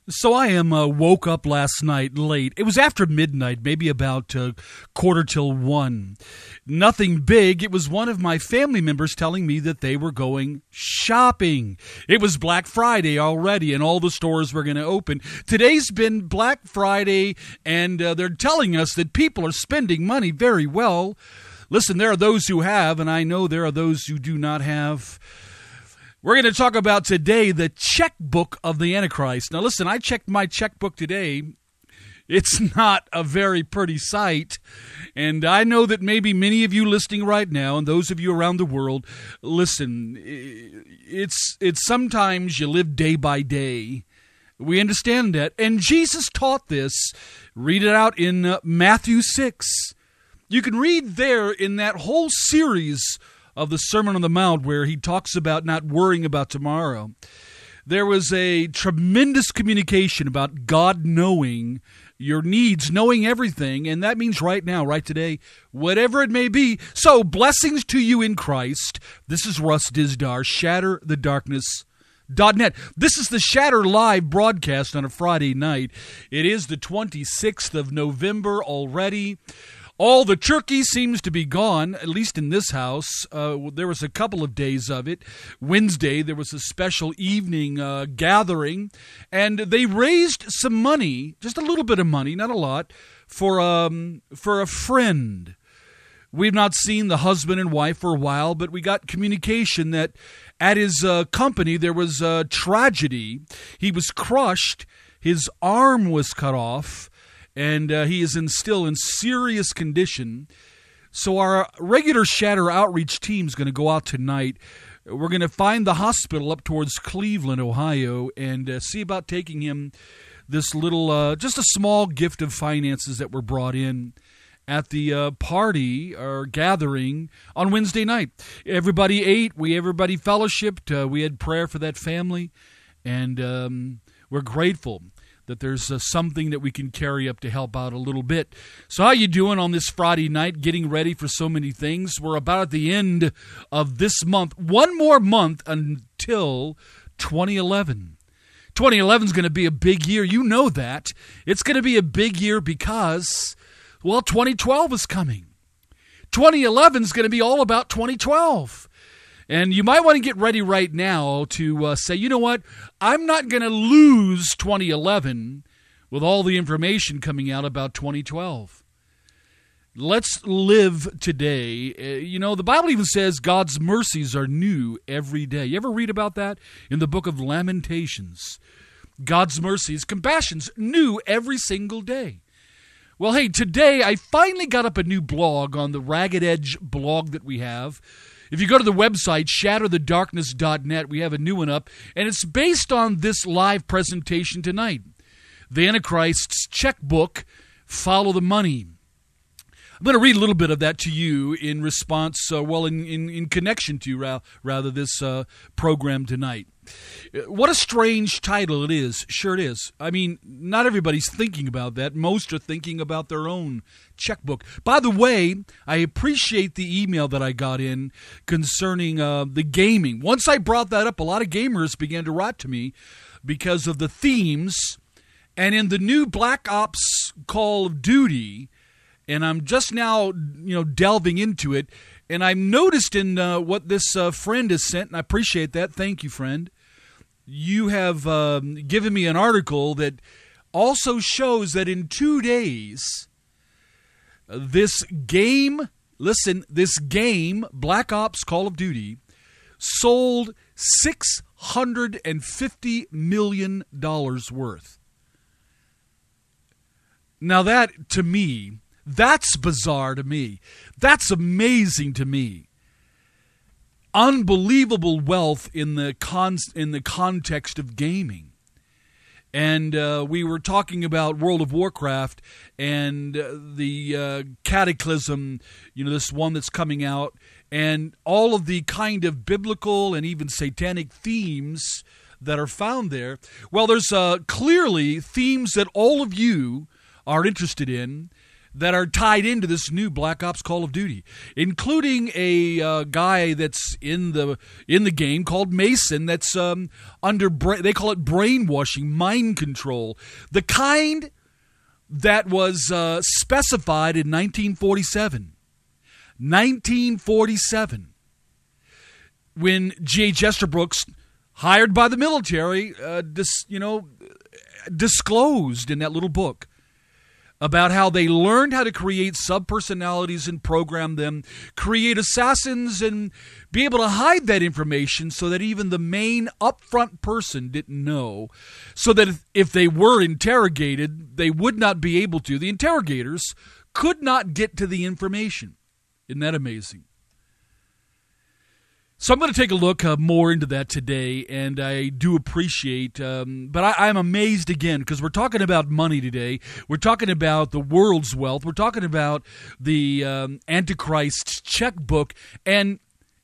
So I woke up last night late. It was after midnight, maybe about 1:45. Nothing big. It was one of my family members telling me that they were going shopping. It was Black Friday already, and all the stores were going to open. Today's been Black Friday, and they're telling us that people are spending money very well. Listen, there are those who have, and I know there are those who do not have. We're going to talk about today the checkbook of the Antichrist. Now, listen, I checked my checkbook today. It's not a very pretty sight. And I know that maybe many of you listening right now and those of you around the world, listen, it's sometimes you live day by day. We understand that. And Jesus taught this. Read it out in Matthew 6. You can read there in that whole series of the Sermon on the Mount where he talks about not worrying about tomorrow. There was a tremendous communication about God knowing your needs, knowing everything, and that means right now, right today, whatever it may be. So, blessings to you in Christ. This is Russ Dizdar, ShatterTheDarkness.net. This is the Shatter Live broadcast on a Friday night. It is the 26th of November already. All the turkey seems to be gone, at least in this house. There was a couple of days of it. Wednesday, there was a special evening gathering, and they raised some money, just a little bit of money, not a lot, for a friend. We've not seen the husband and wife for a while, but we got communication that at his company there was a tragedy. He was crushed. His arm was cut off. And he is still in serious condition. So our regular Shatter Outreach team is going to go out tonight. We're going to find the hospital up towards Cleveland, Ohio, and see about taking him this little, just a small gift of finances that were brought in at the party or gathering on Wednesday night. Everybody ate. Everybody fellowshipped. We had prayer for that family, and we're grateful that there's something that we can carry up to help out a little bit. So how you doing on this Friday night, getting ready for so many things? We're about at the end of this month. One more month until 2011. 2011 is going to be a big year. You know that. It's going to be a big year because, well, 2012 is coming. 2011 is going to be all about 2012. And you might want to get ready right now to say, you know what, I'm not going to lose 2011 with all the information coming out about 2012. Let's live today. The Bible even says God's mercies are new every day. You ever read about that in the book of Lamentations? God's mercies, compassions, new every single day. Well, hey, today I finally got up a new blog on the Ragged Edge blog that we have. If you go to the website, ShatterTheDarkness.net, we have a new one up, and it's based on this live presentation tonight. The Antichrist's checkbook, Follow the Money. I'm going to read a little bit of that to you in response, in connection to, rather, this program tonight. What a strange title it is. Sure it is. I mean, not everybody's thinking about that. Most are thinking about their own checkbook. By the way, I appreciate the email that I got in concerning the gaming. Once I brought that up, a lot of gamers began to write to me because of the themes. And in the new Black Ops Call of Duty, and I'm just now, delving into it, and I noticed in what this friend has sent, and I appreciate that. Thank you, friend. You have given me an article that also shows that in 2 days, this game, Black Ops Call of Duty, sold $650 million worth. Now that, to me, that's bizarre to me. That's amazing to me. Unbelievable wealth in the context of gaming. And we were talking about World of Warcraft and the Cataclysm, this one that's coming out, and all of the kind of biblical and even satanic themes that are found there. Well, there's clearly themes that all of you are interested in. that are tied into this new Black Ops Call of Duty, including a guy that's in the game called Mason. That's they call it brainwashing, mind control, the kind that was specified in 1947. 1947, when G.H. Estabrooks, hired by the military, disclosed in that little book about how they learned how to create subpersonalities and program them, create assassins, and be able to hide that information so that even the main upfront person didn't know, so that if they were interrogated, they would not be able to. The interrogators could not get to the information. Isn't that amazing? So I'm going to take a look more into that today, and I do appreciate, but I'm amazed again, because we're talking about money today. We're talking about the world's wealth. We're talking about the Antichrist's checkbook, and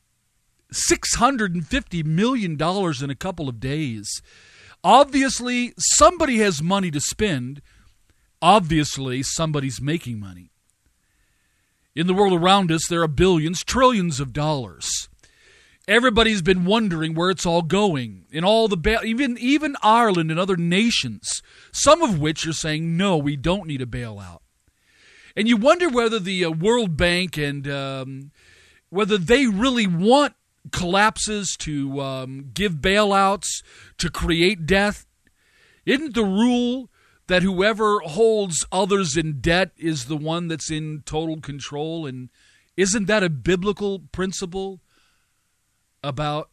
$650 million in a couple of days. Obviously, somebody has money to spend. Obviously, somebody's making money. In the world around us, there are billions, trillions of dollars. Everybody's been wondering where it's all going. In all the even Ireland and other nations, some of which are saying, no, we don't need a bailout. And you wonder whether the World Bank and whether they really want collapses to give bailouts, to create death. Isn't the rule that whoever holds others in debt is the one that's in total control? And isn't that a biblical principle about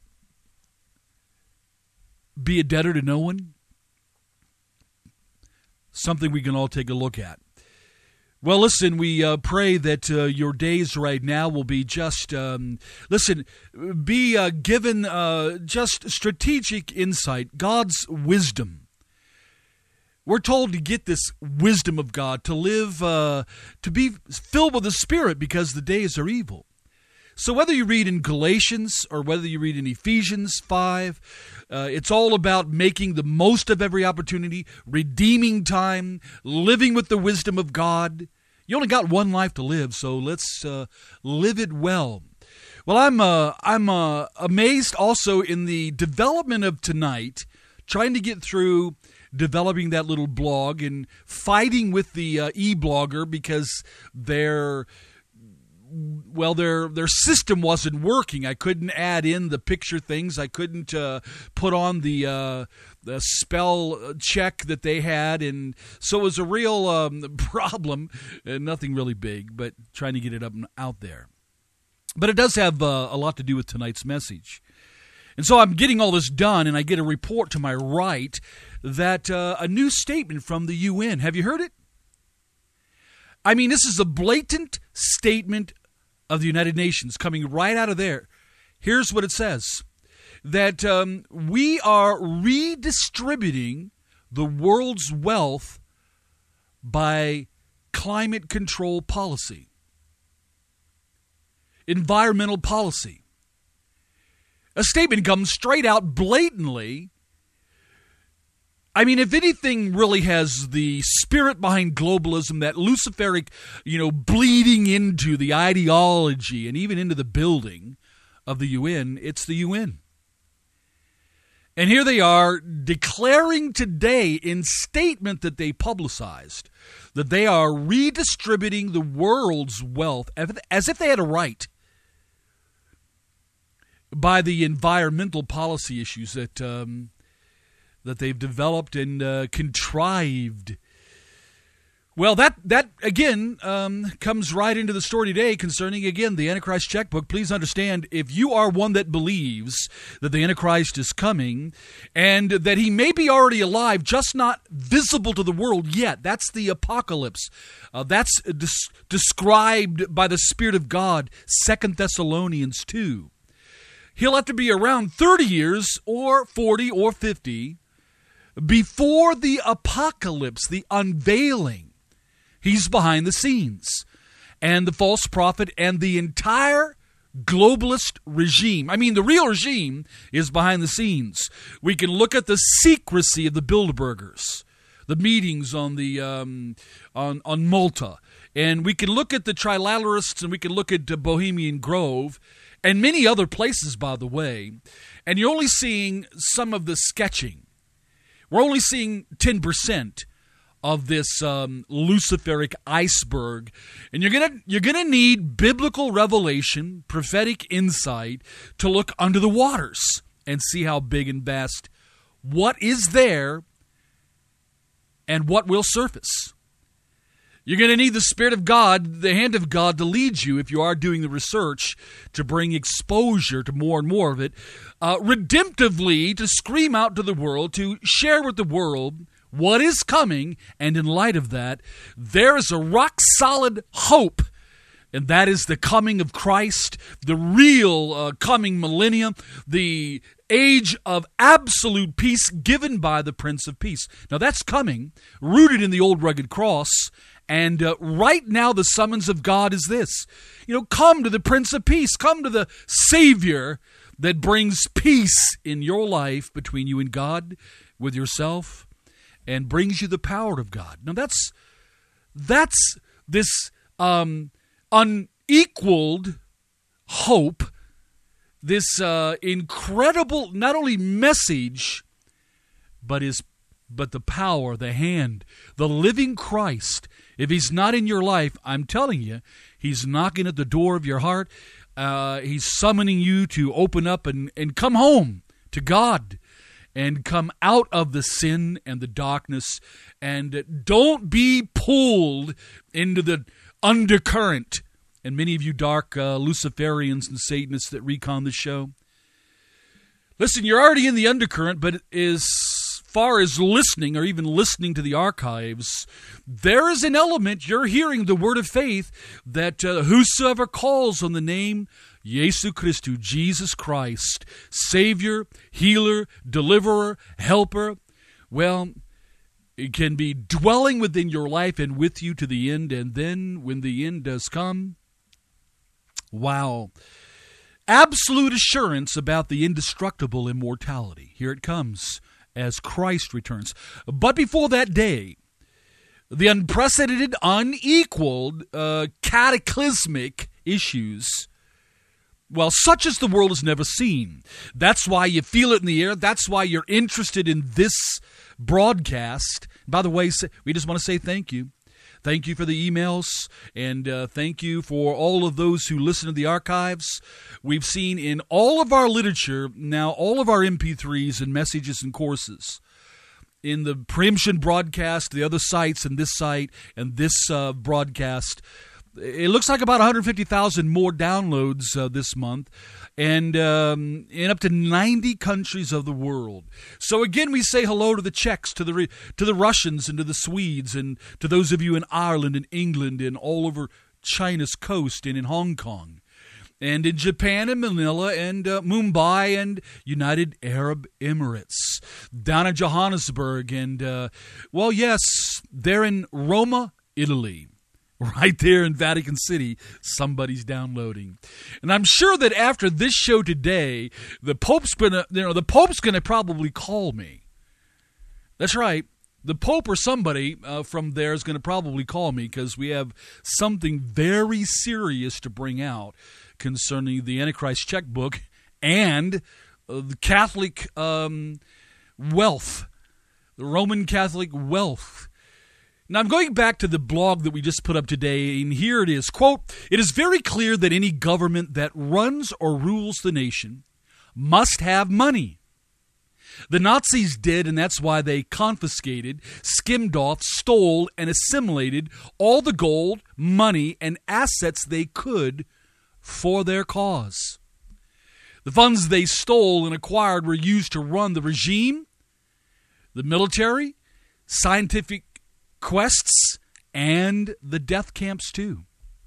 be a debtor to no one? Something we can all take a look at. Well, listen, we pray that your days right now will be just, be given just strategic insight, God's wisdom. We're told to get this wisdom of God, to live, to be filled with the Spirit, because the days are evil. So whether you read in Galatians or whether you read in Ephesians 5, it's all about making the most of every opportunity, redeeming time, living with the wisdom of God. You only got one life to live, so let's live it well. Well, I'm amazed also in the development of tonight, trying to get through developing that little blog and fighting with the e-blogger because their system wasn't working. I couldn't add in the picture things. I couldn't put on the spell check that they had, and so it was a real problem. Nothing really big, but trying to get it out there. But it does have a lot to do with tonight's message. And so I'm getting all this done, and I get a report to my right that a new statement from the UN. Have you heard it? I mean, this is a blatant statement of the United Nations coming right out of there. Here's what it says, that we are redistributing the world's wealth by climate control policy, environmental policy. A statement comes straight out blatantly. I mean, if anything really has the spirit behind globalism, that Luciferic, bleeding into the ideology and even into the building of the UN, it's the UN. And here they are declaring today in statement that they publicized that they are redistributing the world's wealth as if they had a right by the environmental policy issues that they've developed and contrived. Well, that again comes right into the story today concerning, again, the Antichrist checkbook. Please understand, if you are one that believes that the Antichrist is coming and that he may be already alive, just not visible to the world yet, that's the apocalypse. That's described by the Spirit of God, 2 Thessalonians 2. He'll have to be around 30 years or 40 or 50 before the apocalypse, the unveiling. He's behind the scenes. And the false prophet and the entire globalist regime, I mean, the real regime is behind the scenes. We can look at the secrecy of the Bilderbergers, the meetings on the on Malta, and we can look at the Trilateralists, and we can look at Bohemian Grove, and many other places, by the way, and you're only seeing some of the sketching. We're only seeing 10% of this Luciferic iceberg, and you're gonna need biblical revelation, prophetic insight to look under the waters and see how big and vast what is there and what will surface. You're going to need the Spirit of God, the hand of God, to lead you if you are doing the research, to bring exposure to more and more of it, redemptively to scream out to the world, to share with the world what is coming, and in light of that, there is a rock-solid hope, and that is the coming of Christ, the real coming millennium, the age of absolute peace given by the Prince of Peace. Now that's coming, rooted in the old rugged cross, and right now the summons of God is this. Come to the Prince of Peace, come to the Savior that brings peace in your life between you and God, with yourself, and brings you the power of God. Now that's this unequaled hope, this incredible not only message, but the power, the hand, the living Christ. If he's not in your life, I'm telling you, he's knocking at the door of your heart. He's summoning you to open up and come home to God, and come out of the sin and the darkness, and don't be pulled into the undercurrent. And many of you dark Luciferians and Satanists that recon the show, listen, you're already in the undercurrent, but as far as listening, or even listening to the archives, there is an element, you're hearing the word of faith, that whosoever calls on the name Jesu Christu, Jesus Christ, Savior, Healer, Deliverer, Helper, well, it can be dwelling within your life and with you to the end, and then when the end does come, wow, absolute assurance about the indestructible immortality. Here it comes as Christ returns. But before that day, the unprecedented, unequaled, cataclysmic issues, well, such as the world has never seen. That's why you feel it in the air. That's why you're interested in this broadcast. By the way, we just want to say thank you. Thank you for the emails, and thank you for all of those who listen to the archives. We've seen in all of our literature, now all of our MP3s and messages and courses, in the preemption broadcast, the other sites, and this site, and this broadcast, it looks like about 150,000 more downloads this month, and in up to 90 countries of the world. So again, we say hello to the Czechs, to the Russians, and to the Swedes, and to those of you in Ireland and England and all over China's coast and in Hong Kong, and in Japan and Manila and Mumbai and United Arab Emirates, down in Johannesburg, and, well, yes, they're in Roma, Italy. Right there in Vatican City, somebody's downloading, and I'm sure that after this show today, the Pope's gonna probably call me. That's right, the Pope or somebody from there is gonna probably call me, because we have something very serious to bring out concerning the Antichrist checkbook and the Catholic wealth, the Roman Catholic wealth. Now, I'm going back to the blog that we just put up today, and here it is. Quote, "It is very clear that any government that runs or rules the nation must have money. The Nazis did, and that's why they confiscated, skimmed off, stole, and assimilated all the gold, money, and assets they could for their cause. The funds they stole and acquired were used to run the regime, the military, scientific quests, and the death camps too.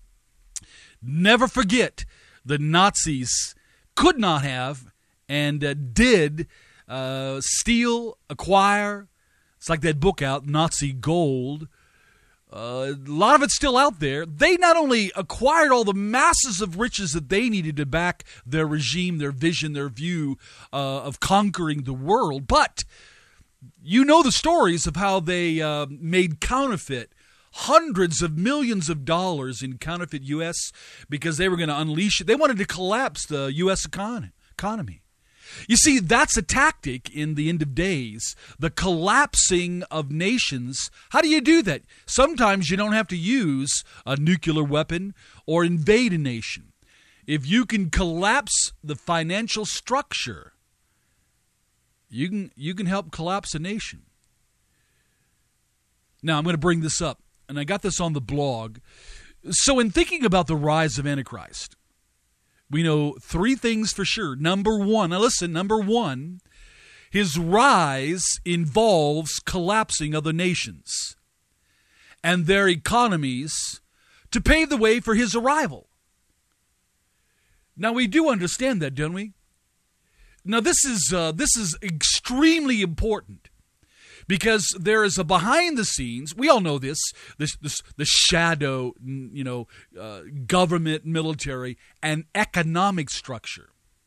Never forget, the Nazis could not have and did steal, acquire. It's like that book out, Nazi Gold. A lot of it's still out there. They not only acquired all the masses of riches that they needed to back their regime, their vision, their view of conquering the world, but You know the stories of how they made counterfeit hundreds of millions of dollars in counterfeit U.S. because they were going to unleash it. They wanted to collapse the U.S. economy. You see, that's a tactic in the end of days, the collapsing of nations. How do you do that? Sometimes you don't have to use a nuclear weapon or invade a nation. If you can collapse the financial structure, you can help collapse a nation. Now, I'm going to bring this up, and I got this on the blog. So in thinking about the rise of Antichrist, we know three things for sure. Number one, now listen, number one, his rise involves collapsing other nations and their economies to pave the way for his arrival. Now, we do understand that, don't we? Now, this is extremely important because there is a behind the scenes. We all know this the shadow, government, military, and economic structure.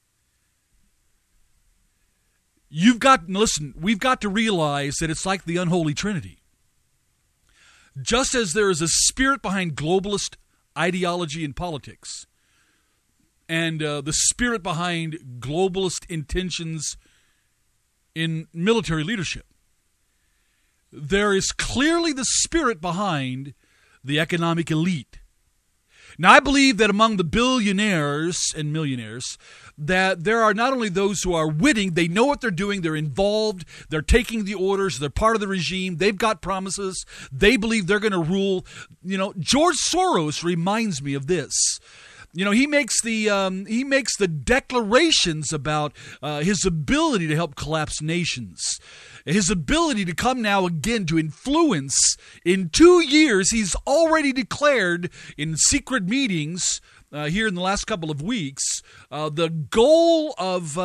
We've got to realize that it's like the unholy trinity. Just as there is a spirit behind globalist ideology and politics, and the spirit behind globalist intentions in military leadership, there is clearly the spirit behind the economic elite. Now, I believe that among the billionaires and millionaires, that there are not only those who are witting, they know what they're doing, they're involved, they're taking the orders, they're part of the regime, they've got promises, they believe they're going to rule. George Soros reminds me of this. He makes the declarations about his ability to help collapse nations, his ability to come now again to influence. In 2 years, he's already declared in secret meetings here in the last couple of weeks the goal of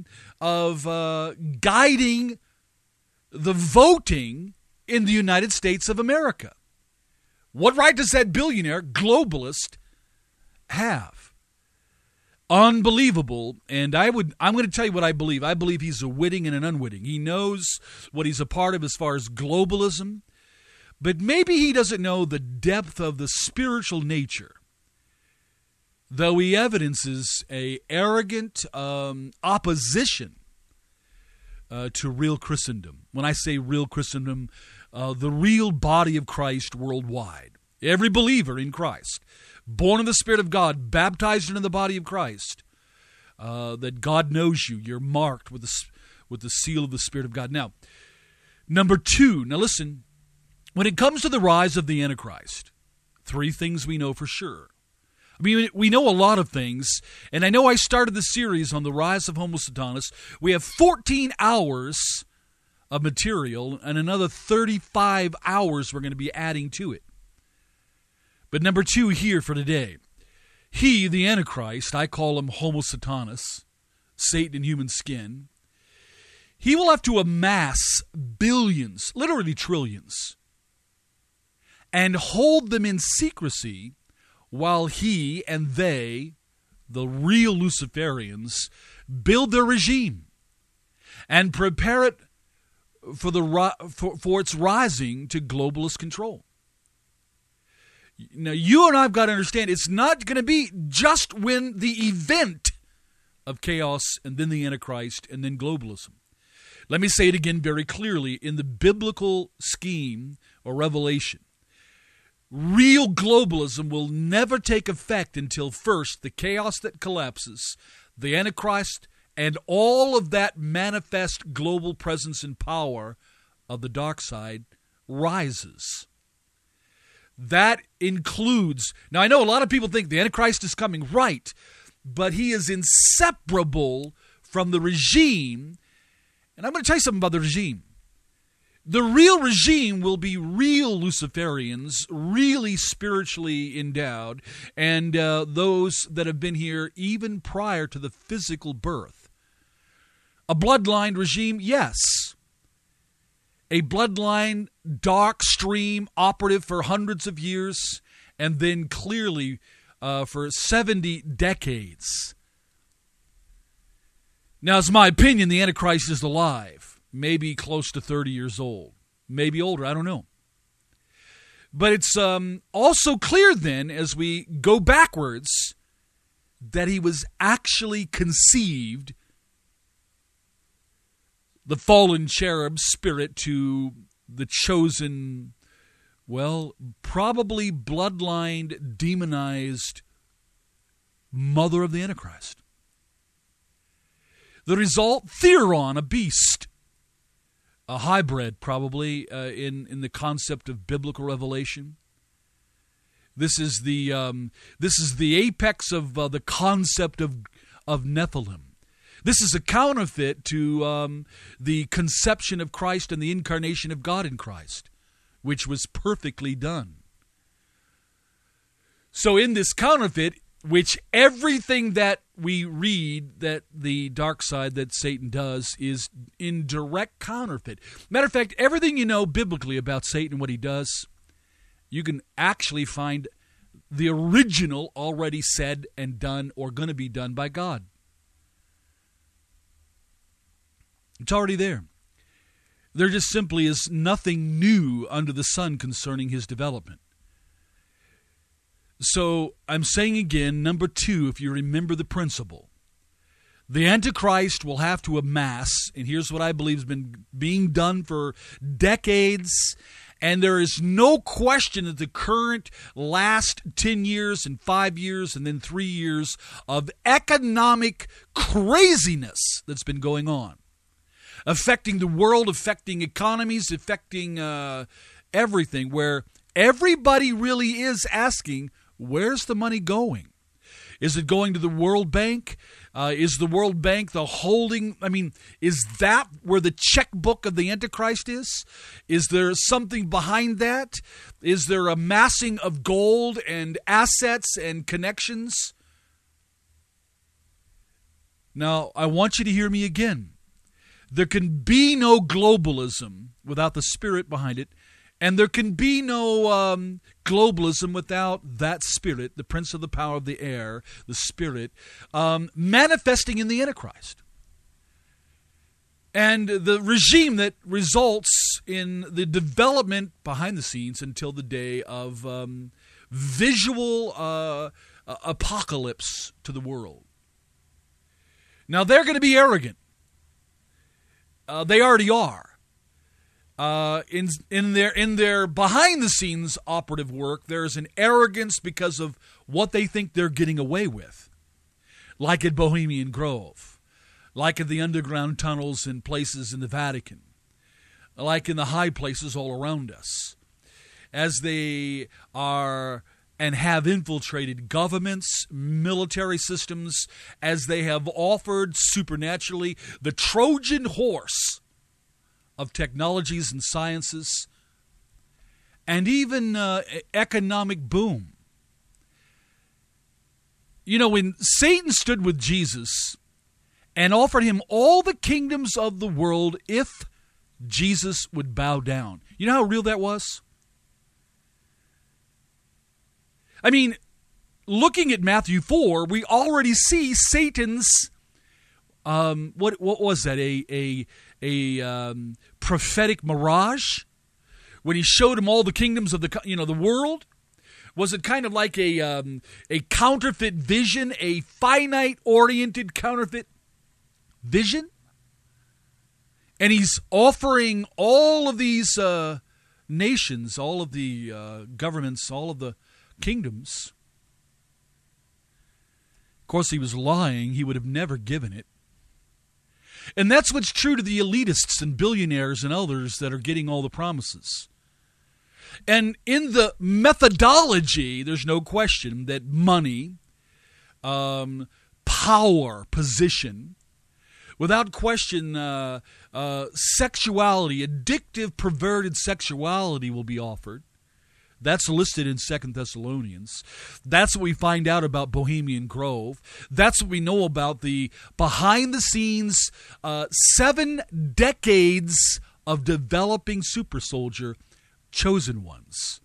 guiding the voting in the United States of America. What right does that billionaire globalist have? Unbelievable. And I'm going to tell you what I believe. I believe he's a witting and an unwitting. He knows what he's a part of as far as globalism, but maybe he doesn't know the depth of the spiritual nature, though he evidences a arrogant opposition to real Christendom. When I say real Christendom, the real body of Christ worldwide. Every believer in Christ, born of the Spirit of God, baptized into the body of Christ, that God knows you. You're marked with the seal of the Spirit of God. Now, number two, now listen, when it comes to the rise of the Antichrist, three things we know for sure. I mean, we know a lot of things, and I know I started the series on the rise of Homo Satanas. We have 14 hours of material, and another 35 hours we're going to be adding to it. But number two here for today, he, the Antichrist, I call him Homo Satanas, Satan in human skin, he will have to amass billions, literally trillions, and hold them in secrecy while he and they, the real Luciferians, build their regime and prepare it for its rising to globalist control. Now, you and I have got to understand, it's not going to be just when the event of chaos and then the Antichrist and then globalism. Let me say it again very clearly. In the biblical scheme or revelation, real globalism will never take effect until first the chaos that collapses, the Antichrist, and all of that manifest global presence and power of the dark side rises. That includes, now I know a lot of people think the Antichrist is coming, right, but he is inseparable from the regime. And I'm going to tell you something about the regime. The real regime will be real Luciferians, really spiritually endowed, and those that have been here even prior to the physical birth. A bloodline regime, yes. A bloodline dark stream operative for hundreds of years, and then clearly for 70 decades. Now, it's my opinion the Antichrist is alive. maybe close to 30 years old, maybe older, I don't know. But it's also clear then, as we go backwards, that he was actually conceived, the fallen cherub spirit, to the chosen, well, probably bloodlined, demonized mother of the Antichrist. The result, Theron, a beast, a hybrid probably in the concept of biblical revelation. This is the apex of the concept of Nephilim. This is a counterfeit to the conception of Christ and the incarnation of God in Christ, which was perfectly done. So in this counterfeit, which everything that we read that the dark side that Satan does is in direct counterfeit. Matter of fact, everything you know biblically about Satan and what he does, you can actually find the original already said and done or going to be done by God. It's already there. There just simply is nothing new under the sun concerning his development. So I'm saying again, number 2, if you remember the principle, the Antichrist will have to amass, and here's what I believe has been being done for decades, and there is no question that the current last 10 years and 5 years and then 3 years of economic craziness that's been going on, affecting the world, affecting economies, affecting everything, where everybody really is asking, where's the money going? Is it going to the World Bank? Is the World Bank the holding? I mean, is that where the checkbook of the Antichrist is? Is there something behind that? Is there a massing of gold and assets and connections? Now, I want you to hear me again. There can be no globalism without the spirit behind it. And there can be no globalism without that spirit, the prince of the power of the air, the spirit, manifesting in the Antichrist. And the regime that results in the development behind the scenes until the day of visual apocalypse to the world. Now, they're going to be arrogant. They already are. In their behind the scenes operative work, there's an arrogance because of what they think they're getting away with, like at Bohemian Grove, like at the underground tunnels in places in the Vatican, like in the high places all around us, as they are and have infiltrated governments, military systems, as they have offered supernaturally the Trojan horse of technologies and sciences, and even economic boom. You know, when Satan stood with Jesus and offered him all the kingdoms of the world if Jesus would bow down, you know how real that was? I mean, looking at Matthew 4, we already see Satan's, what was that, a prophetic mirage when he showed him all the kingdoms of the world? Was it kind of like a counterfeit vision, a finite-oriented counterfeit vision? And he's offering all of these nations, all of the governments, all of the kingdoms. Of course, he was lying. He would have never given it. And that's what's true to the elitists and billionaires and others that are getting all the promises. And in the methodology, there's no question that money, power, position, without question, sexuality, addictive, perverted sexuality will be offered. That's listed in 2 Thessalonians. That's what we find out about Bohemian Grove. That's what we know about the behind-the-scenes 7 decades of developing super soldier chosen ones.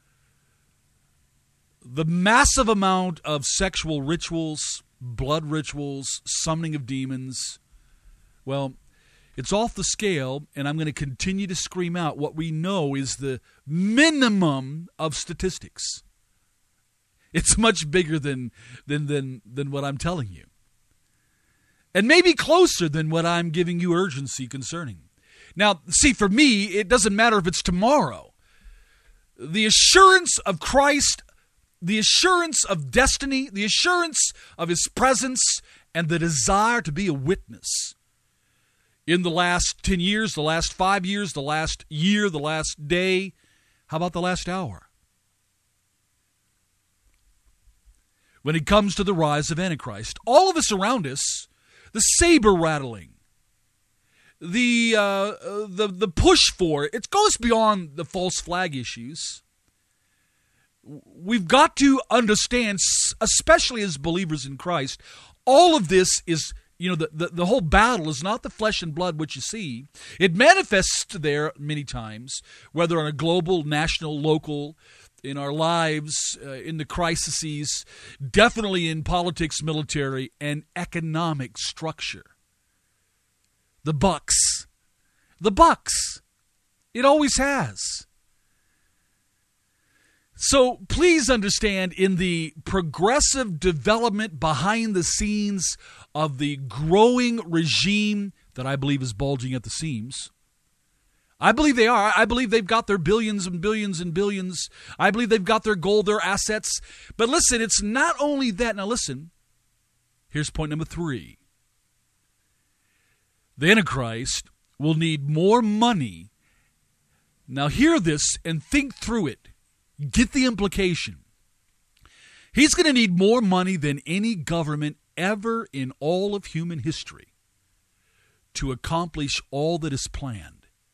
The massive amount of sexual rituals, blood rituals, summoning of demons. Well, It's off the scale, and I'm going to continue to scream out what we know is the minimum of statistics. It's much bigger than what I'm telling you. And maybe closer than what I'm giving you urgency concerning. Now, see, for me, it doesn't matter if it's tomorrow. The assurance of Christ, the assurance of destiny, the assurance of His presence, and the desire to be a witness in the last 10 years, the last 5 years, the last year, the last day. How about the last hour? When it comes to the rise of Antichrist, all of us around us, the saber rattling, the push for it, it goes beyond the false flag issues. We've got to understand, especially as believers in Christ, all of this is, the whole battle is not the flesh and blood which you see. It manifests there many times, whether on a global, national, local, in our lives, in the crises, definitely in politics, military, and economic structure. The bucks. It always has. So please understand, in the progressive development behind the scenes of the growing regime that I believe is bulging at the seams, I believe they are. I believe they've got their billions and billions and billions. I believe they've got their gold, their assets. But listen, it's not only that. Now listen, here's point number 3. The Antichrist will need more money. Now hear this and think through it. Get the implication. He's going to need more money than any government ever in all of human history to accomplish all that is planned.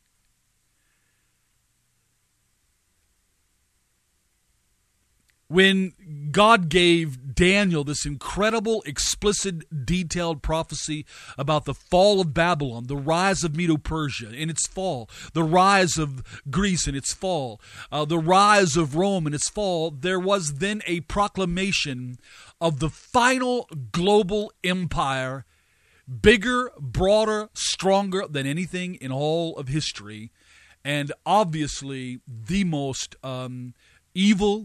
When God gave Daniel this incredible, explicit, detailed prophecy about the fall of Babylon, the rise of Medo-Persia in its fall, the rise of Greece in its fall, the rise of Rome in its fall, there was then a proclamation of the final global empire, bigger, broader, stronger than anything in all of history, and obviously the most evil.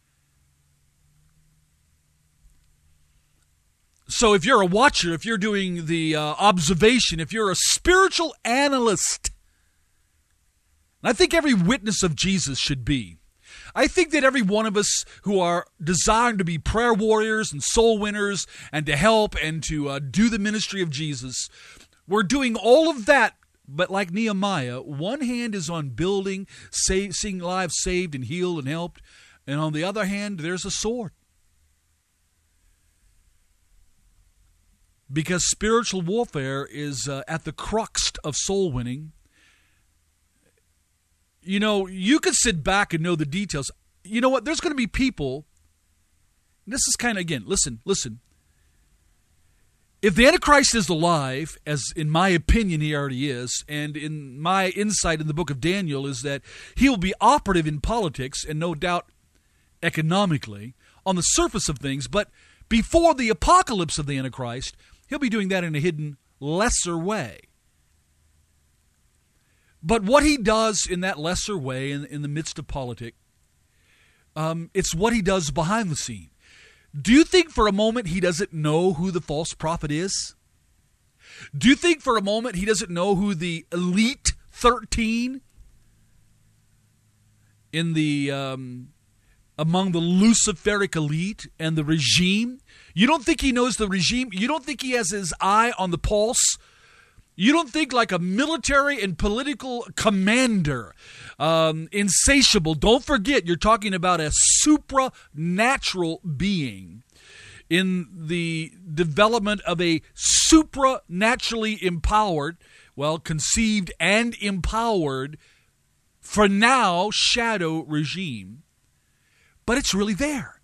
So if you're a watcher, if you're doing the observation, if you're a spiritual analyst, and I think every witness of Jesus should be. I think that every one of us who are desiring to be prayer warriors and soul winners and to help and to do the ministry of Jesus, we're doing all of that. But like Nehemiah, one hand is on building, seeing lives saved and healed and helped, and on the other hand, there's a sword. Because spiritual warfare is at the crux of soul winning. You could sit back and know the details. You know what? There's going to be people. This is kind of, again, listen. If the Antichrist is alive, as in my opinion he already is, and in my insight in the book of Daniel is that he will be operative in politics and no doubt economically on the surface of things, but before the apocalypse of the Antichrist, he'll be doing that in a hidden, lesser way. But what he does in that lesser way, in the midst of politics, it's what he does behind the scene. Do you think for a moment he doesn't know who the false prophet is? Do you think for a moment he doesn't know who the elite 13 in the among the Luciferic elite and the regime? You don't think he knows the regime? You don't think he has his eye on the pulse? You don't think like a military and political commander, insatiable. Don't forget, you're talking about a supranatural being in the development of a supranaturally empowered, conceived and empowered, for now, shadow regime. But it's really there.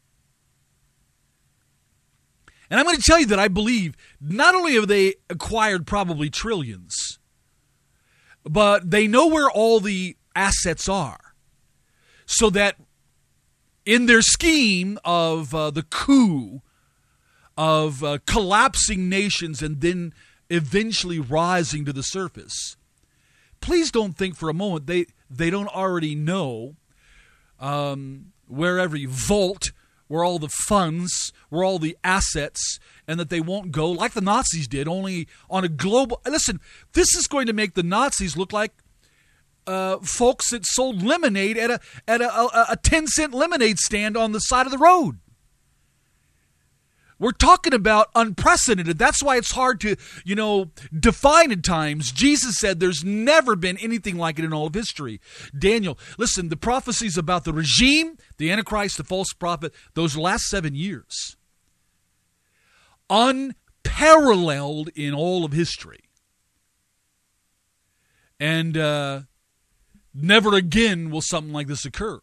And I'm going to tell you that I believe not only have they acquired probably trillions, but they know where all the assets are. So that in their scheme of the coup, of collapsing nations and then eventually rising to the surface. Please don't think for a moment they don't already know where every vault, where all the funds, where all the assets, and that they won't go like the Nazis did, only on a global... Listen, this is going to make the Nazis look like folks that sold lemonade at a 10-cent lemonade stand on the side of the road. We're talking about unprecedented. That's why it's hard to, define at times. Jesus said there's never been anything like it in all of history. Daniel, listen, the prophecies about the regime, the Antichrist, the false prophet, those last 7 years, unparalleled in all of history. And never again will something like this occur.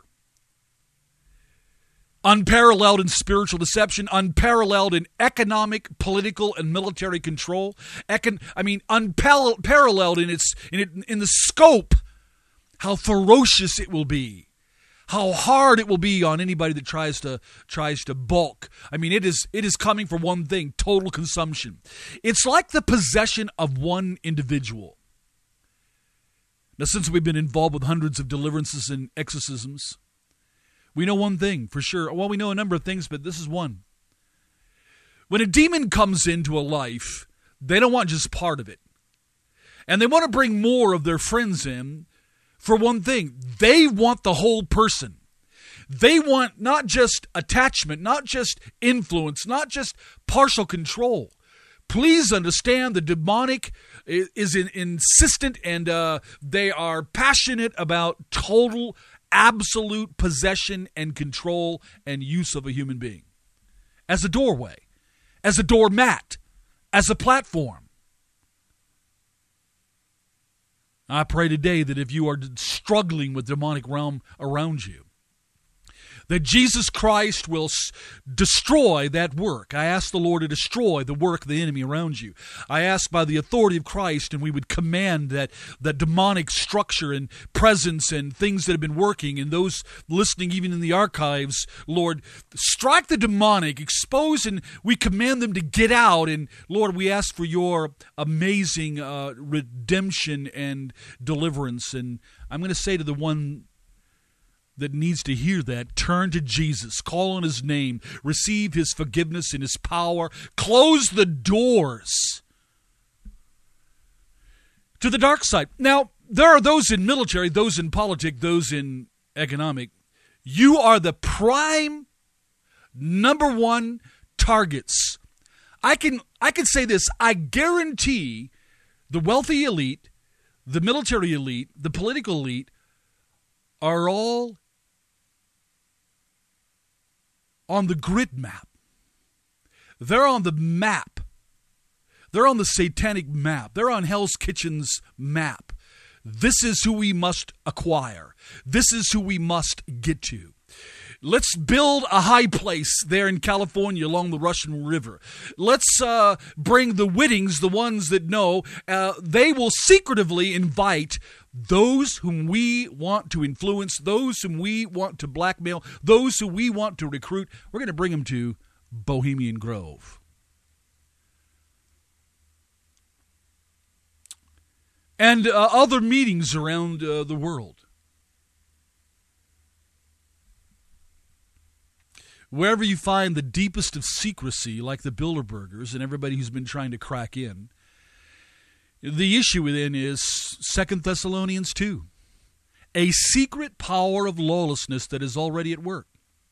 Unparalleled in spiritual deception, unparalleled in economic, political, and military control. Unparalleled in the scope, how ferocious it will be, how hard it will be on anybody that tries to balk. It is coming for one thing: total consumption. It's like the possession of one individual. Now, since we've been involved with hundreds of deliverances and exorcisms, we know one thing for sure. Well, we know a number of things, but this is one. When a demon comes into a life, they don't want just part of it. And they want to bring more of their friends in for one thing. They want the whole person. They want not just attachment, not just influence, not just partial control. Please understand the demonic is insistent, and they are passionate about total absolute possession and control and use of a human being as a doorway, as a doormat, as a platform. I pray today that if you are struggling with demonic realm around you, that Jesus Christ will destroy that work. I ask the Lord to destroy the work of the enemy around you. I ask by the authority of Christ, and we would command that demonic structure and presence and things that have been working, and those listening even in the archives, Lord, strike the demonic, expose, and we command them to get out. And Lord, we ask for your amazing redemption and deliverance. And I'm going to say to the one that needs to hear that, turn to Jesus, call on his name, receive his forgiveness and his power, close the doors to the dark side. Now, there are those in military, those in politics, those in economic. You are the prime number one targets. I can say this, I guarantee the wealthy elite, the military elite, the political elite are all on the grid map. They're on the map. They're on the satanic map. They're on Hell's Kitchen's map. This is who we must acquire. This is who we must get to. Let's build a high place there in California along the Russian River. Let's bring the Whittings, the ones that know. They will secretively invite those whom we want to influence, those whom we want to blackmail, those who we want to recruit. We're going to bring them to Bohemian Grove. And other meetings around the world. Wherever you find the deepest of secrecy, like the Bilderbergers and everybody who's been trying to crack in, the issue within is 2 Thessalonians 2, a secret power of lawlessness that is already at work.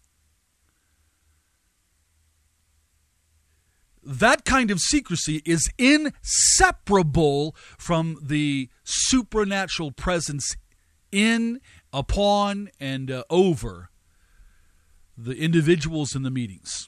That kind of secrecy is inseparable from the supernatural presence in, upon, and over the individuals in the meetings.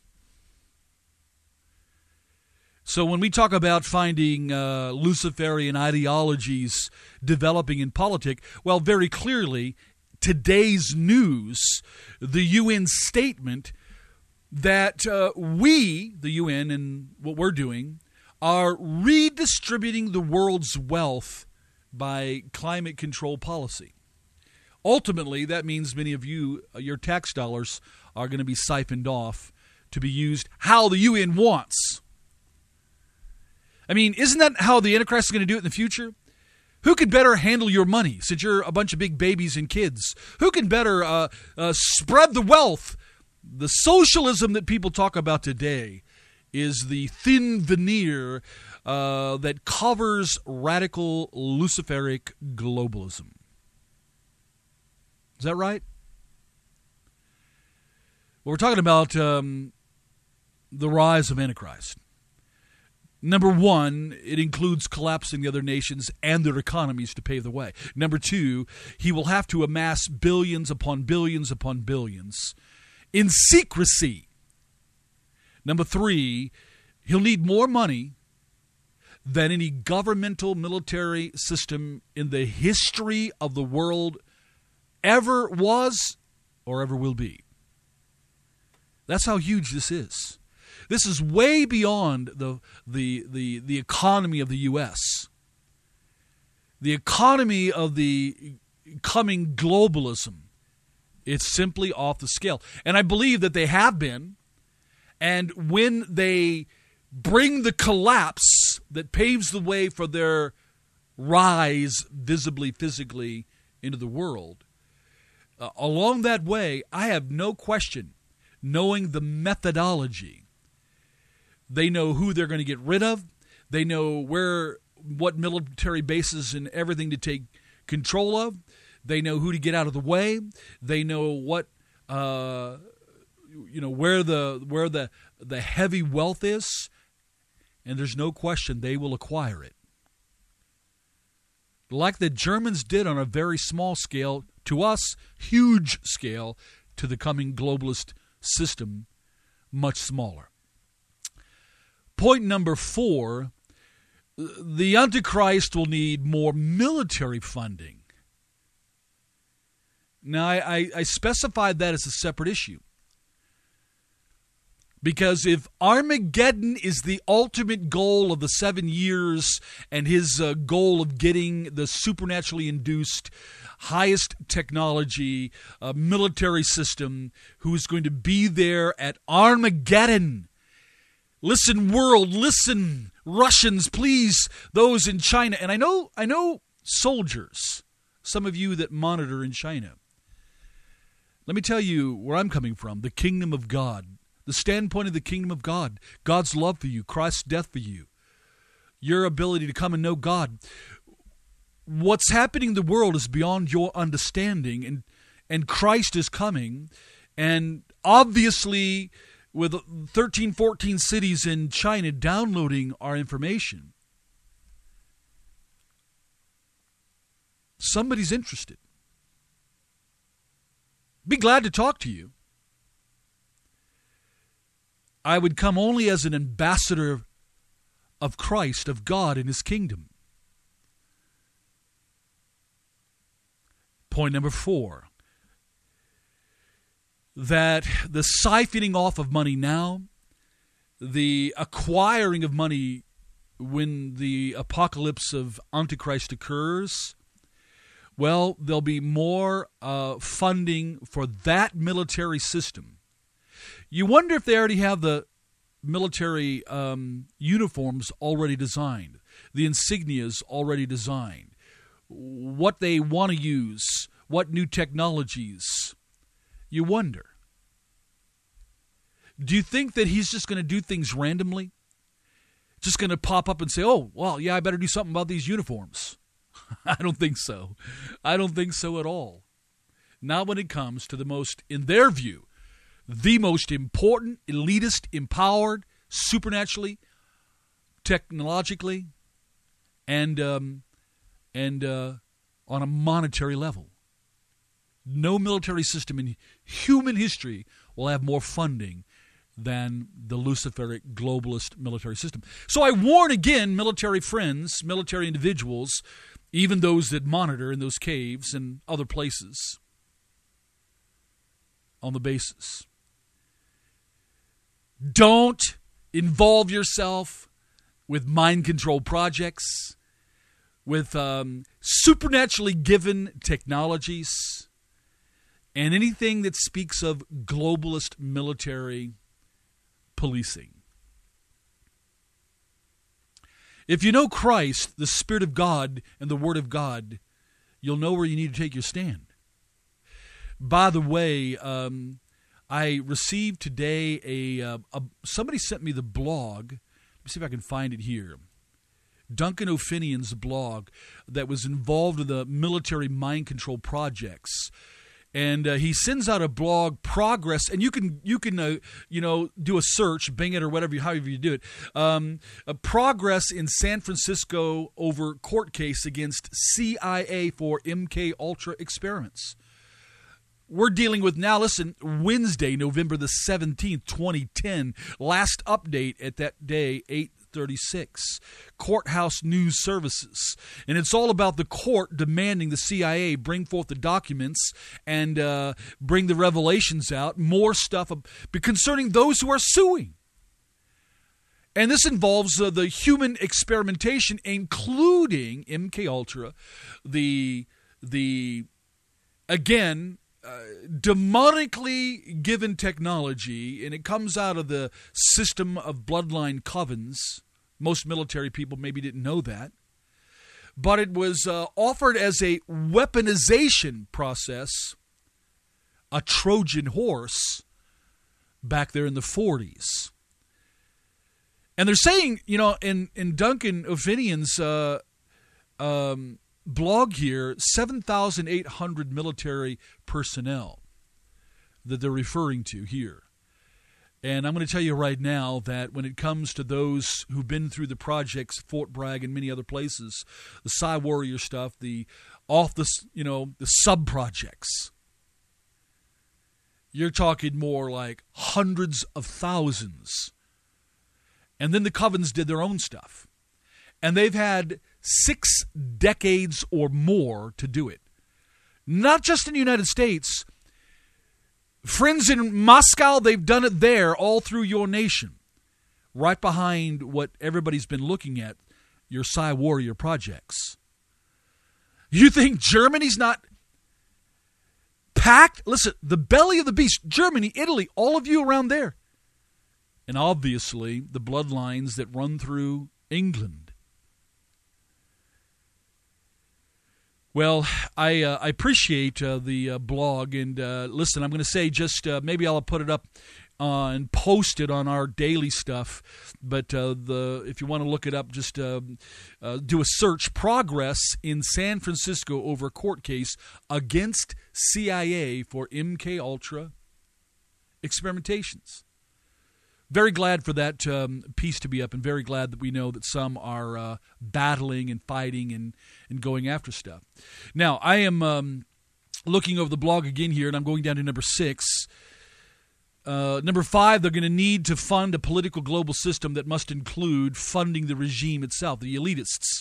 So when we talk about finding Luciferian ideologies developing in politics, well, very clearly, today's news, the UN statement that we, the UN, and what we're doing, are redistributing the world's wealth by climate control policy. Ultimately, that means many of you, your tax dollars are going to be siphoned off to be used how the UN wants. I mean, isn't that how the Antichrist is going to do it in the future? Who could better handle your money since you're a bunch of big babies and kids? Who can better spread the wealth? The socialism that people talk about today is the thin veneer that covers radical Luciferic globalism. Is that right? Well, we're talking about the rise of Antichrist. Number one, it includes collapsing the other nations and their economies to pave the way. Number two, he will have to amass billions upon billions upon billions in secrecy. Number three, he'll need more money than any governmental military system in the history of the world ever was or ever will be. That's how huge this is. This is way beyond the economy of the U.S. The economy of the coming globalism. It's simply off the scale. And I believe that they have been. And when they bring the collapse that paves the way for their rise visibly, physically into the world, along that way, I have no question, knowing the methodology, they know who they're going to get rid of. They know what military bases and everything to take control of. They know who to get out of the way. They know what, where the heavy wealth is, and there's no question they will acquire it. Like the Germans did on a very small scale, to us, huge scale, to the coming globalist system, much smaller. Point number 4, the Antichrist will need more military funding. Now, I specified that as a separate issue. Because if Armageddon is the ultimate goal of the 7 years and his goal of getting the supernaturally induced highest technology military system who is going to be there at Armageddon. Listen, world, listen, Russians, please, those in China. And I know soldiers, some of you that monitor in China. Let me tell you where I'm coming from, the kingdom of God. The standpoint of the kingdom of God, God's love for you, Christ's death for you, your ability to come and know God. What's happening in the world is beyond your understanding, and Christ is coming, and obviously with 13, 14 cities in China downloading our information, somebody's interested. Be glad to talk to you. I would come only as an ambassador of Christ, of God and his kingdom. Point number 4, that the siphoning off of money now, the acquiring of money when the apocalypse of Antichrist occurs, well, there'll be more funding for that military system. You wonder if they already have the military uniforms already designed, the insignias already designed, what they want to use, what new technologies. You wonder. Do you think that he's just going to do things randomly? Just going to pop up and say, oh, well, yeah, I better do something about these uniforms. I don't think so. I don't think so at all. Not when it comes to the most, in their view, the most important, elitist, empowered, supernaturally, technologically, and on a monetary level. No military system in human history will have more funding than the Luciferic globalist military system. So I warn again, military friends, military individuals, even those that monitor in those caves and other places on the bases. Don't involve yourself with mind control projects, with supernaturally given technologies, and anything that speaks of globalist military policing. If you know Christ, the Spirit of God, and the Word of God, you'll know where you need to take your stand. By the way, I received today somebody sent me the blog. Let me see if I can find it here. Duncan O'Finian's blog that was involved in the military mind control projects. And he sends out a blog, Progress, and you can do a search, Bing it or whatever, however you do it. A Progress in San Francisco over court case against CIA for MK Ultra experiments. We're dealing with now, listen, Wednesday, November the 17th, 2010. Last update at that day, 8:36. Courthouse News Services. And it's all about the court demanding the CIA bring forth the documents and bring the revelations out. More stuff concerning those who are suing. And this involves the human experimentation, including MK Ultra, the demonically given technology, and it comes out of the system of bloodline covens. Most military people maybe didn't know that. But it was offered as a weaponization process, a Trojan horse, back there in the 40s. And they're saying, in Duncan O'Finian's blog here, 7,800 military personnel that they're referring to here. And I'm going to tell you right now that when it comes to those who've been through the projects, Fort Bragg and many other places, the Psy Warrior stuff, the sub-projects, you're talking more like hundreds of thousands. And then the Covens did their own stuff. And they've had 6 decades or more to do it. Not just in the United States. Friends in Moscow, they've done it there all through your nation. Right behind what everybody's been looking at, your Psy Warrior projects. You think Germany's not packed? Listen, the belly of the beast, Germany, Italy, all of you around there. And obviously, the bloodlines that run through England. Well, I appreciate the blog, and listen, I'm going to say just maybe I'll put it up and post it on our daily stuff, but if you want to look it up, just do a search, Progress in San Francisco over a court case against CIA for MK Ultra experimentations. Very glad for that piece to be up, and very glad that we know that some are battling and fighting and going after stuff. Now, I am looking over the blog again here, and I'm going down to number 6. Number 5, they're going to need to fund a political global system that must include funding the regime itself, the elitists.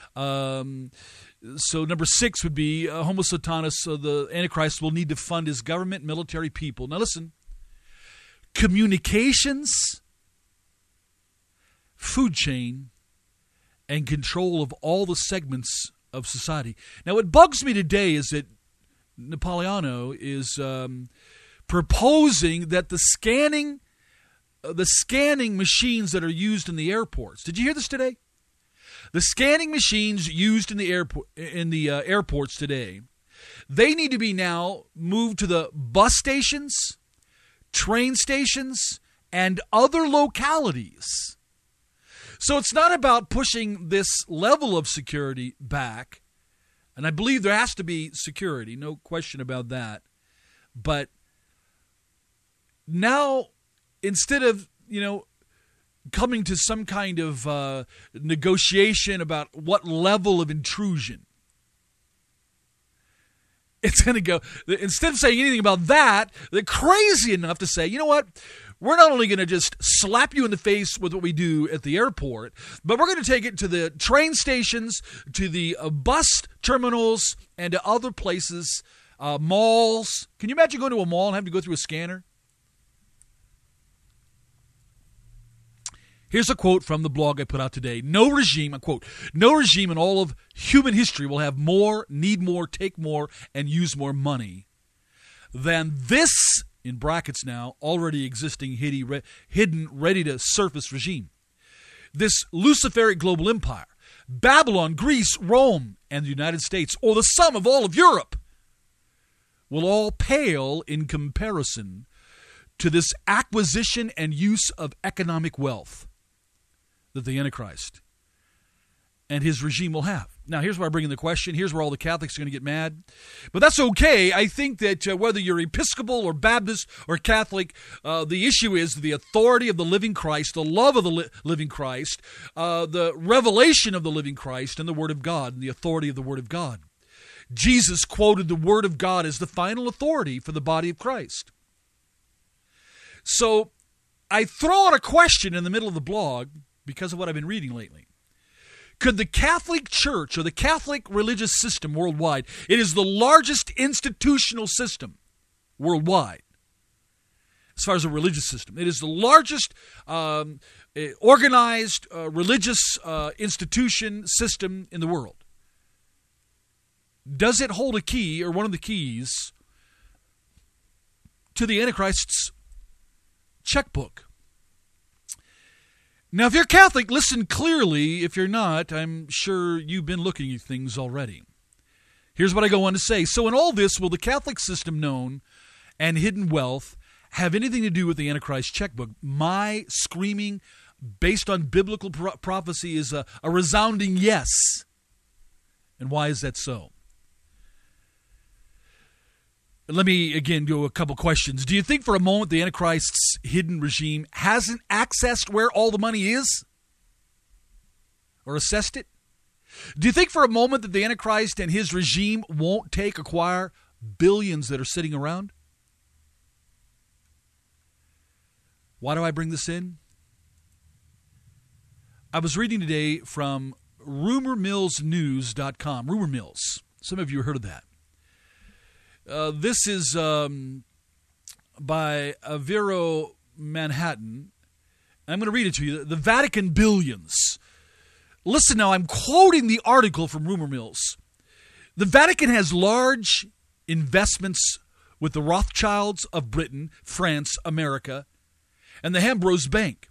So number 6 would be Homo Satanas, the Antichrist, will need to fund his government, military, people. Now listen. Communications, food chain, and control of all the segments of society. Now, what bugs me today is that Napolitano is proposing that the scanning machines that are used in the airports. Did you hear this today? The scanning machines used in the airports today, they need to be now moved to the bus stations, train stations, and other localities. So it's not about pushing this level of security back, and I believe there has to be security, no question about that. But now, instead of, coming to some kind of negotiation about what level of intrusion, it's going to go, instead of saying anything about that, they're crazy enough to say, you know what, we're not only going to just slap you in the face with what we do at the airport, but we're going to take it to the train stations, to the bus terminals, and to other places, malls. Can you imagine going to a mall and having to go through a scanner? Here's a quote from the blog I put out today. No regime, a quote, no regime in all of human history will have more, need more, take more, and use more money than this, in brackets now, already existing hidden, ready to surface regime. this Luciferic global empire, Babylon, Greece, Rome, and the United States, or the sum of all of Europe, will all pale in comparison to this acquisition and use of economic wealth that the Antichrist and his regime will have. Now, here's where I bring in the question. Here's where all the Catholics are going to get mad. But that's okay. I think that whether you're Episcopal or Baptist or Catholic, the issue is the authority of the living Christ, the love of the living Christ, the revelation of the living Christ, and the Word of God, and the authority of the Word of God. Jesus quoted the Word of God as the final authority for the body of Christ. So I throw out a question in the middle of the blog because of what I've been reading lately. Could the Catholic Church or the Catholic religious system worldwide, it is the largest institutional system worldwide as far as a religious system. It is the largest organized religious institution system in the world. Does it hold a key or one of the keys to the Antichrist's checkbook? Now, if you're Catholic, listen clearly. If you're not, I'm sure you've been looking at things already. Here's what I go on to say. So in all this, will the Catholic system known and hidden wealth have anything to do with the Antichrist checkbook? My screaming, based on biblical prophecy, is a resounding yes. And why is that so? Let me, again, go a couple questions. Do you think for a moment the Antichrist's hidden regime hasn't accessed where all the money is? Or assessed it? Do you think for a moment that the Antichrist and his regime won't acquire billions that are sitting around? Why do I bring this in? I was reading today from RumorMillsNews.com. Rumor Mills. Some of you have heard of that. This is by Aviro Manhattan. I'm going to read it to you. The Vatican billions. Listen now, I'm quoting the article from Rumor Mills. The Vatican has large investments with the Rothschilds of Britain, France, America, and the Hambros Bank.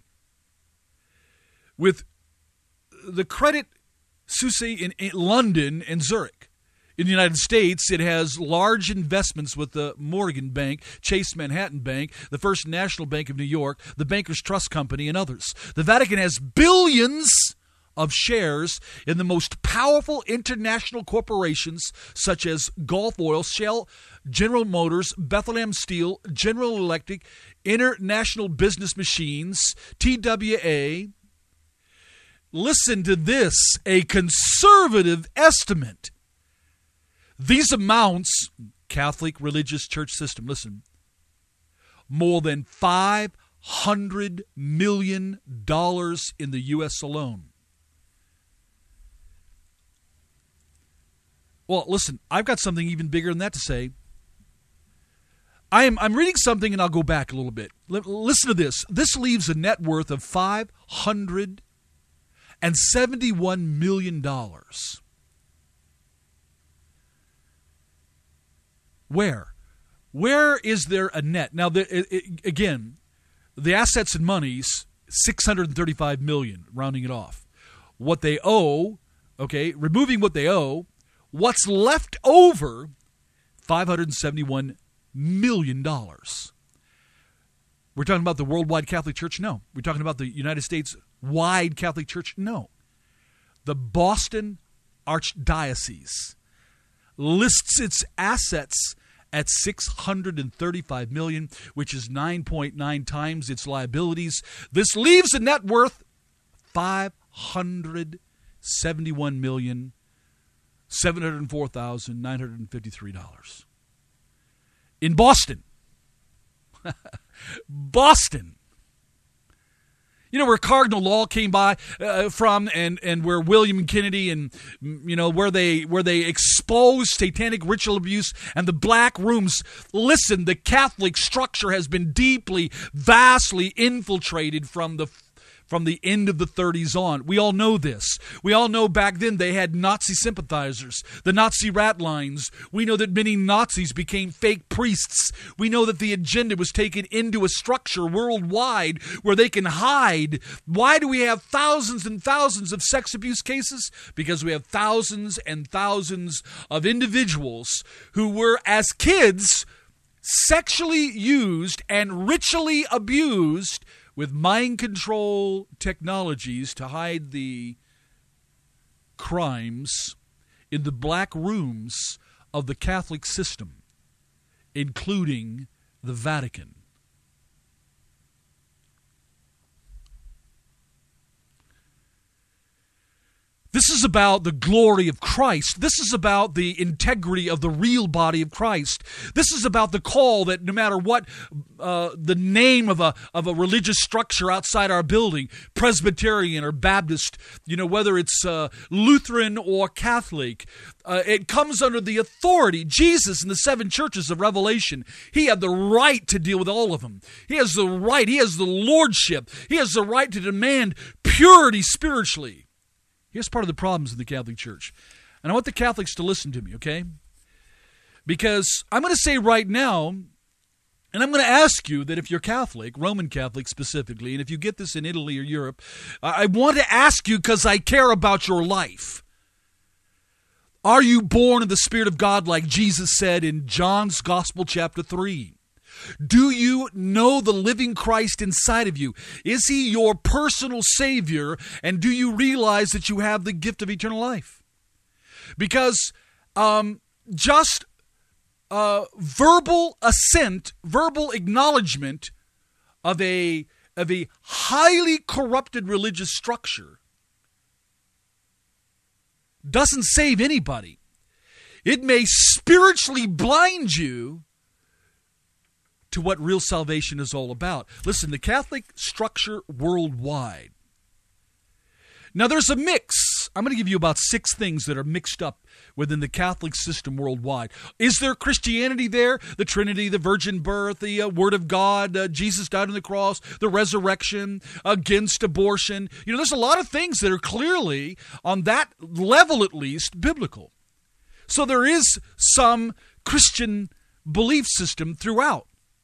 With the Credit Suisse in London and Zurich. In the United States, it has large investments with the Morgan Bank, Chase Manhattan Bank, the First National Bank of New York, the Bankers Trust Company, and others. The Vatican has billions of shares in the most powerful international corporations such as Gulf Oil, Shell, General Motors, Bethlehem Steel, General Electric, International Business Machines, TWA. Listen to this, a conservative estimate. These amounts, Catholic religious church system, listen, more than $500 million in the U.S. alone. Well, listen, I've got something even bigger than that to say. I'm reading something, and I'll go back a little bit. Listen to this. This leaves a net worth of $571 million. Where? Where is there a net? Now, again, the assets and monies, $635 million, rounding it off. What they owe, okay, removing what they owe, what's left over, $571 million. We're talking about the worldwide Catholic Church? No. We're talking about the United States-wide Catholic Church? No. The Boston Archdiocese lists its assets at $635 million, which is 9.9 times its liabilities. This leaves a net worth $571,704,953. In Boston. Boston. You know, where Cardinal Law came by from, and where William Kennedy, and you know, where they exposed satanic ritual abuse and the black rooms. Listen, the Catholic structure has been deeply, vastly infiltrated from from the end of the 30s on. We all know this. We all know back then they had Nazi sympathizers, the Nazi rat lines. We know that many Nazis became fake priests. We know that the agenda was taken into a structure worldwide where they can hide. Why do we have thousands and thousands of sex abuse cases? Because we have thousands and thousands of individuals who were, as kids, sexually used and ritually abused with mind control technologies to hide the crimes in the black rooms of the Catholic system, including the Vatican. This is about the glory of Christ. This is about the integrity of the real body of Christ. This is about the call that no matter what the name of a religious structure outside our building, Presbyterian or Baptist, whether it's Lutheran or Catholic, it comes under the authority. Jesus in the 7 churches of Revelation, he had the right to deal with all of them. He has the right. He has the lordship. He has the right to demand purity spiritually. Here's part of the problems in the Catholic Church. And I want the Catholics to listen to me, okay? Because I'm going to say right now, and I'm going to ask you that if you're Catholic, Roman Catholic specifically, and if you get this in Italy or Europe, I want to ask you because I care about your life. Are you born of the Spirit of God like Jesus said in John's Gospel chapter 3? Do you know the living Christ inside of you? Is he your personal Savior? And do you realize that you have the gift of eternal life? Because just verbal assent, verbal acknowledgement of a highly corrupted religious structure doesn't save anybody. It may spiritually blind you to what real salvation is all about. Listen, the Catholic structure worldwide. Now, there's a mix. I'm going to give you about 6 things that are mixed up within the Catholic system worldwide. Is there Christianity there? The Trinity, the virgin birth, the Word of God, Jesus died on the cross, the resurrection, against abortion. There's a lot of things that are clearly, on that level at least, biblical. So there is some Christian belief system throughout.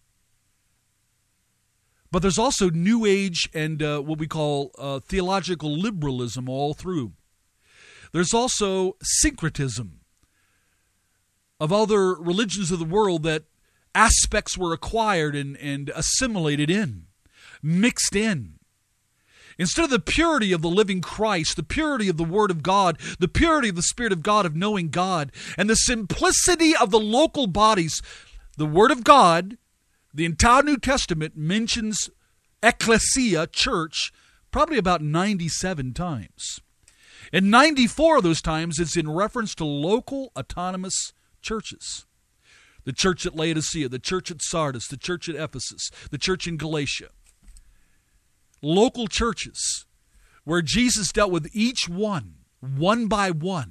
But there's also New Age and what we call theological liberalism all through. There's also syncretism of other religions of the world that aspects were acquired and assimilated in, mixed in. Instead of the purity of the living Christ, the purity of the Word of God, the purity of the Spirit of God, of knowing God, and the simplicity of the local bodies, the Word of God, the entire New Testament mentions ecclesia, church, probably about 97 times. And 94 of those times it's in reference to local autonomous churches. The church at Laodicea, the church at Sardis, the church at Ephesus, the church in Galatia. Local churches where Jesus dealt with each one by one.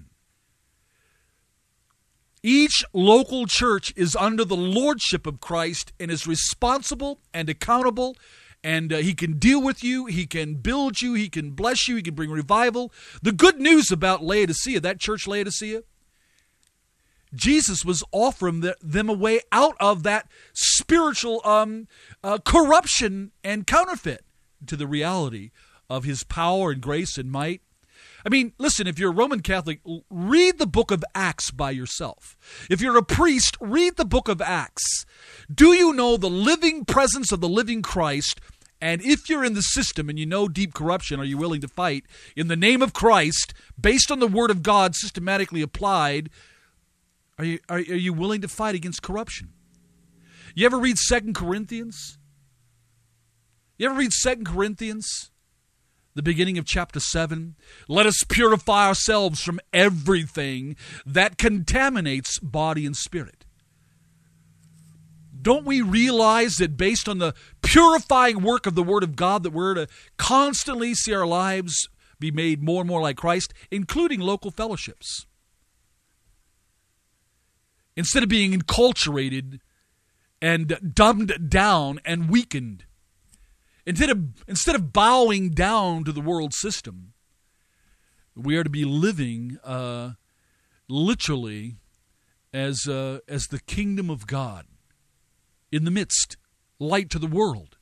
Each local church is under the lordship of Christ and is responsible and accountable, and he can deal with you, he can build you, he can bless you, he can bring revival. The good news about Laodicea, that church Laodicea, Jesus was offering them a way out of that spiritual corruption and counterfeit to the reality of his power and grace and might. I mean, listen, if you're a Roman Catholic, read the book of Acts by yourself. If you're a priest, read the book of Acts. Do you know the living presence of the living Christ? And if you're in the system and you know deep corruption, are you willing to fight in the name of Christ, based on the Word of God systematically applied? Are you willing to fight against corruption? You ever read 2 Corinthians? You ever read 2 Corinthians? The beginning of chapter 7, let us purify ourselves from everything that contaminates body and spirit. Don't we realize that based on the purifying work of the Word of God that we're to constantly see our lives be made more and more like Christ, including local fellowships? Instead of being enculturated and dumbed down and weakened Instead of bowing down to the world system, we are to be living literally as the kingdom of God in the midst, light to the world.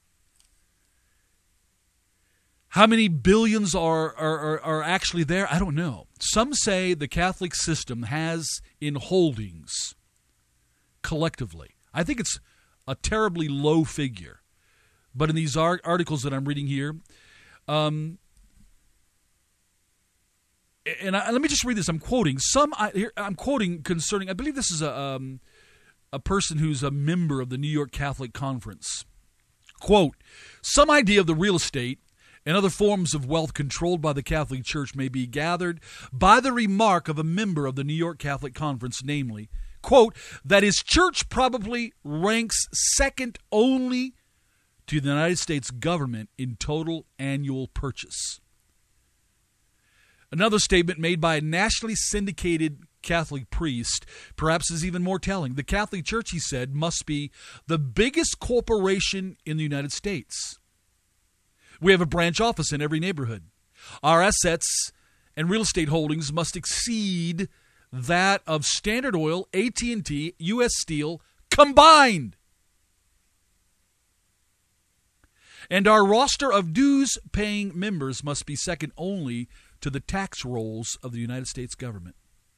How many billions are actually there? I don't know. Some say the Catholic system has in holdings collectively. I think it's a terribly low figure. But in these articles that I'm reading here, let me just read this. I'm quoting concerning. I believe this is a person who's a member of the New York Catholic Conference. Quote: some idea of the real estate and other forms of wealth controlled by the Catholic Church may be gathered by the remark of a member of the New York Catholic Conference, namely, quote, that his church probably ranks second only to the United States government in total annual purchase. Another statement made by a nationally syndicated Catholic priest perhaps is even more telling. The Catholic Church, he said, must be the biggest corporation in the United States. We have a branch office in every neighborhood. Our assets and real estate holdings must exceed that of Standard Oil, AT&T, U.S. Steel combined. And our roster of dues-paying members must be second only to the tax rolls of the United States government.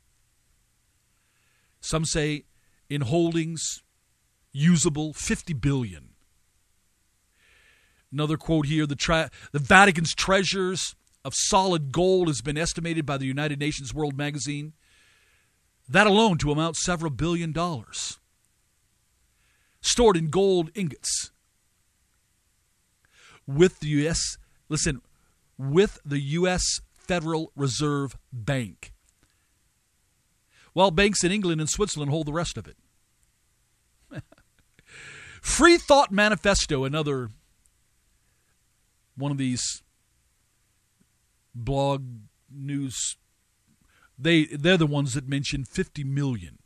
Some say in holdings, usable, $50 billion. Another quote here, the Vatican's treasures of solid gold has been estimated by the United Nations World Magazine, that alone to amount several $1 billion, stored in gold ingots. With the U.S. Federal Reserve Bank, while banks in England and Switzerland hold the rest of it. Free Thought Manifesto, another one of these blog news, they're the ones that mention 50 million.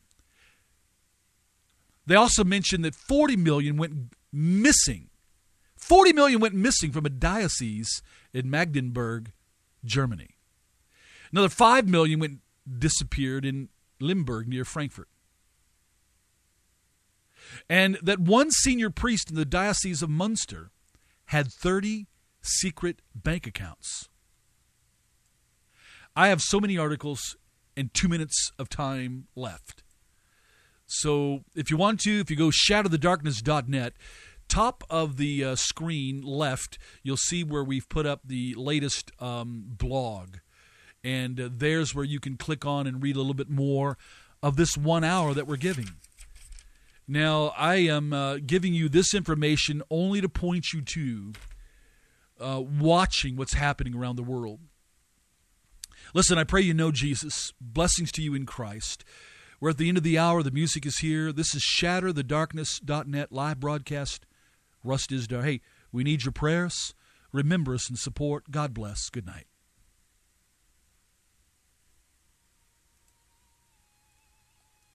They also mentioned that 40 million went missing. 40 million went missing from a diocese in Magdeburg, Germany. Another 5 million disappeared in Limburg near Frankfurt. And that one senior priest in the Diocese of Munster had 30 secret bank accounts. I have so many articles and 2 minutes of time left. So if you want to, if you go shatterthedarkness.net, top of the screen left, you'll see where we've put up the latest blog. And there's where you can click on and read a little bit more of this 1 hour that we're giving. Now, I am giving you this information only to point you to watching what's happening around the world. Listen, I pray you know Jesus. Blessings to you in Christ. We're at the end of the hour. The music is here. This is shatterthedarkness.net live broadcast. Rust Isdar. Hey, we need your prayers. Remember us and support. God bless. Good night.